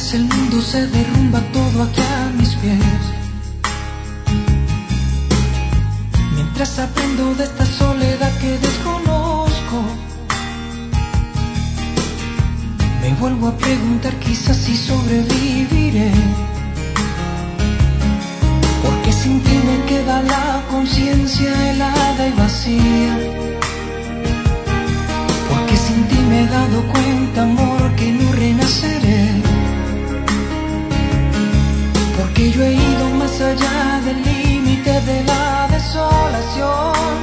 mientras el mundo se derrumba todo aquí a mis pies. Mientras aprendo de esta soledad que desconozco, me vuelvo a preguntar quizás si sobreviviré. Porque sin ti me queda la conciencia helada y vacía. Porque sin ti me he dado cuenta, amor, que no renaceré. Porque yo he ido más allá del límite de la desolación.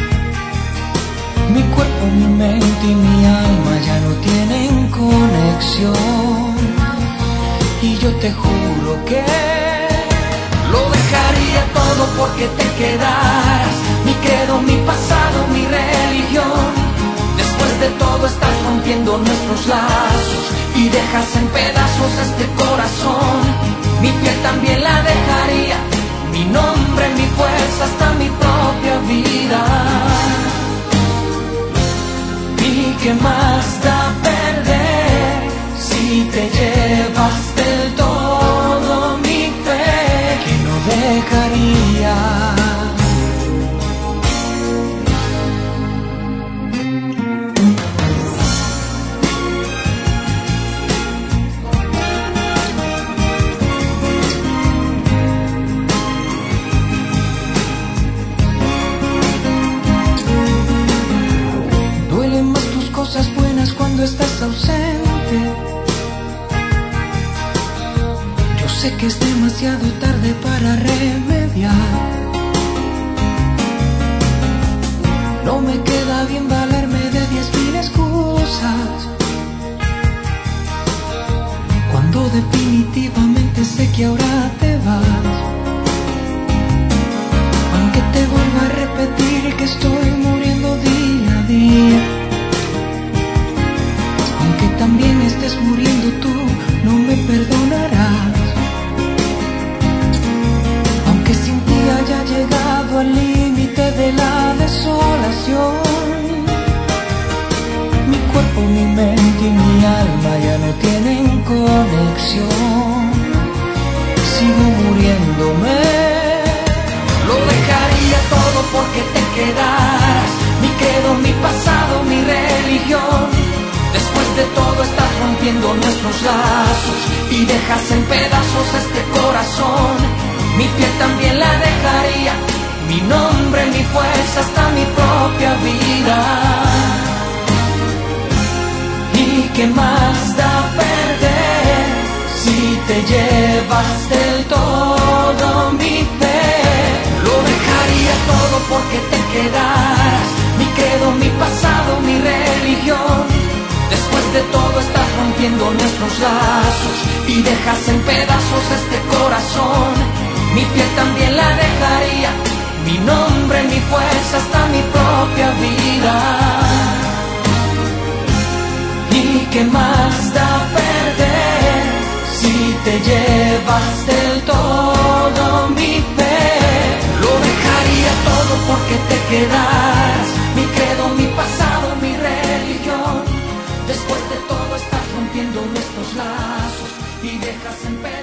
Mi cuerpo, mi mente y mi alma ya no tienen conexión. Y yo te juro que lo dejaría todo porque te quedaras. Mi credo, mi pasado, mi religión. Después de todo estás rompiendo nuestros lazos y dejas en pedazos este corazón. Mi piel también la dejaría, mi nombre, mi fuerza, hasta mi propia vida. ¿Y qué más da perder si te llevas del todo mi fe? Que no dejaría. Cosas buenas cuando estás ausente. Yo sé que es demasiado tarde para remediar. No me queda bien valerme de 10.000 excusas, cuando definitivamente sé que ahora te vas. Aunque te vuelva a repetir que estoy muriendo día a día, aunque también estés muriendo tú, no me perdonarás. Aunque sin ti haya llegado al límite de la desolación, mi cuerpo, mi mente y mi alma ya no tienen conexión. Sigo muriéndome. Lo dejaría todo porque te quedaras. Mi credo, mi pasado, mi religión. Después de todo estás rompiendo nuestros lazos y dejas en pedazos este corazón. Mi piel también la dejaría, mi nombre, mi fuerza, hasta mi propia vida. ¿Y qué más da perder si te llevas del todo mi fe? Lo dejaría todo porque te quedaras. Mi credo, mi pasado, mi religión. Después de todo estás rompiendo nuestros lazos y dejas en pedazos este corazón. Mi piel también la dejaría, mi nombre, mi fuerza, hasta mi propia vida. ¿Y qué más da perder si te llevas del todo mi fe? Lo dejaría todo porque te quedaras. Mi credo, mi pasado, mi religión. Después de todo estás rompiendo nuestros lazos y dejas en pedazos